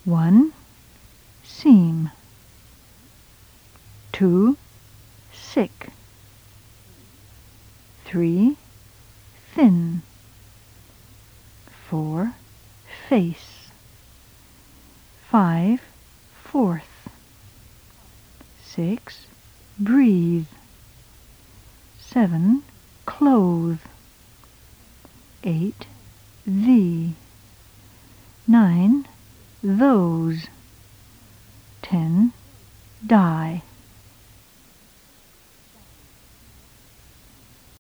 1. Seam. 2. Sick. 3. Thin. 4. Face. 5. Fourth. 6. Breathe. 7. Clothe. 8. Thee. 9. Those. 10. Die.